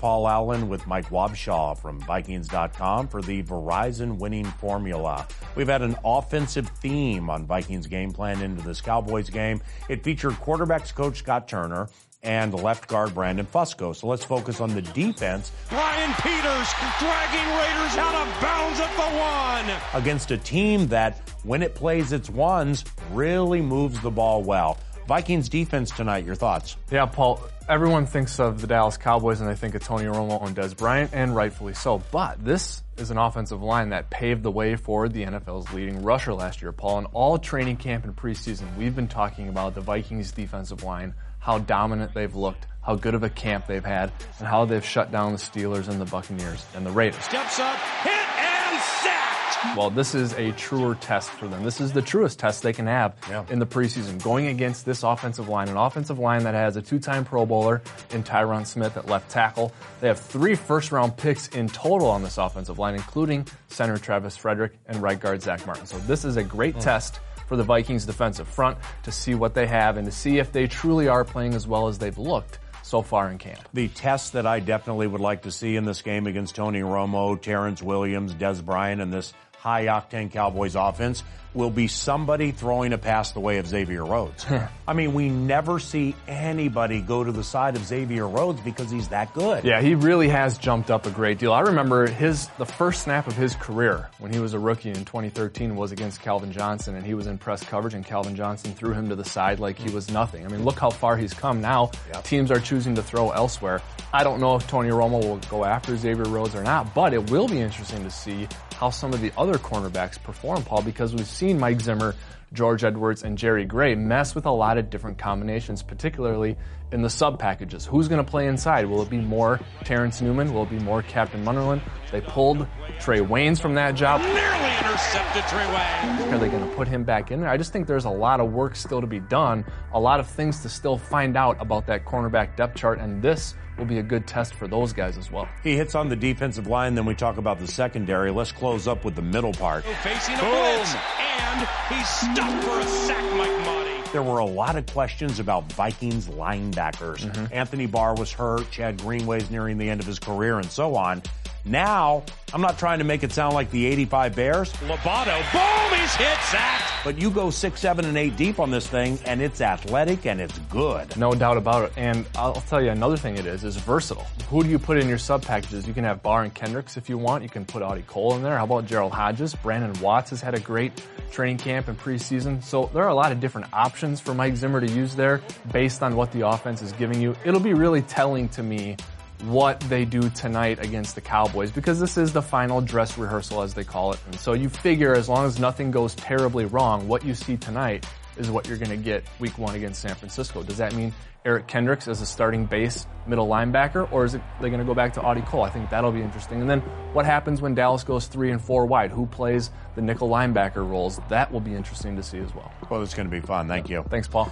Paul Allen with Mike Wabshaw from Vikings.com for the Verizon winning formula. We've had an offensive theme on Vikings game plan into this Cowboys game. It featured quarterbacks coach Scott Turner and left guard Brandon Fusco. So let's focus on the defense. Brian Peters dragging Raiders out of bounds at the 1. Against a team that, when it plays its ones, really moves the ball well. Vikings defense tonight, your thoughts? Yeah, Paul, everyone thinks of the Dallas Cowboys and they think of Tony Romo and Dez Bryant, and rightfully so. But this is an offensive line that paved the way for the NFL's leading rusher last year, Paul. In all training camp and preseason, we've been talking about the Vikings defensive line, how dominant they've looked, how good of a camp they've had, and how they've shut down the Steelers and the Buccaneers and the Raiders. Steps up, hit, and sacked! Well, this is a truer test for them. This is the truest test they can have in the preseason, going against this offensive line, an offensive line that has a 2-time Pro Bowler in Tyron Smith at left tackle. They have 3 first-round picks in total on this offensive line, including center Travis Frederick and right guard Zach Martin. So this is a great test for the Vikings defensive front to see what they have and to see if they truly are playing as well as they've looked so far in camp. The test that I definitely would like to see in this game against Tony Romo, Terrence Williams, Dez Bryant, and this high-octane Cowboys offense will be somebody throwing a pass the way of Xavier Rhodes. I mean, we never see anybody go to the side of Xavier Rhodes because he's that good. Yeah, he really has jumped up a great deal. I remember the first snap of his career when he was a rookie in 2013 was against Calvin Johnson, and he was in press coverage, and Calvin Johnson threw him to the side like he was nothing. I mean, look how far he's come now. Teams are choosing to throw elsewhere. I don't know if Tony Romo will go after Xavier Rhodes or not, but it will be interesting to see how some of the other cornerbacks perform, Paul, because we've seen Mike Zimmer, George Edwards, and Jerry Gray mess with a lot of different combinations, particularly in the sub-packages. Who's going to play inside? Will it be more Terrence Newman? Will it be more Captain Munnerlyn? They pulled Trey Waynes from that job. Nearly intercepted Trey Waynes. Are they going to put him back in there? I just think there's a lot of work still to be done, a lot of things to still find out about that cornerback depth chart, and this will be a good test for those guys as well. He hits on the defensive line, then we talk about the secondary. Let's close up with the middle part. Facing a blitz, and he's stuck for a sack, Mike Motti. There were a lot of questions about Vikings linebackers. Anthony Barr was hurt, Chad Greenway's nearing the end of his career, and so on. Now, I'm not trying to make it sound like the 85 Bears. Lobato, boom, he's hit, sacked. But you go 6, 7, and 8 deep on this thing, and it's athletic and it's good. No doubt about it. And I'll tell you another thing it is versatile. Who do you put in your sub-packages? You can have Barr and Kendricks if you want. You can put Audie Cole in there. How about Gerald Hodges? Brandon Watts has had a great training camp and preseason. So there are a lot of different options for Mike Zimmer to use there based on what the offense is giving you. It'll be really telling to me what they do tonight against the Cowboys, because this is the final dress rehearsal, as they call it. And so you figure as long as nothing goes terribly wrong, what you see tonight is what you're going to get week 1 against San Francisco. Does that mean Eric Kendricks as a starting base middle linebacker, or is it they're going to go back to Audie Cole? I think that'll be interesting. And then what happens when Dallas goes 3 and 4 wide? Who plays the nickel linebacker roles? That will be interesting to see as well. Well, it's going to be fun. Thank you. Thanks, Paul.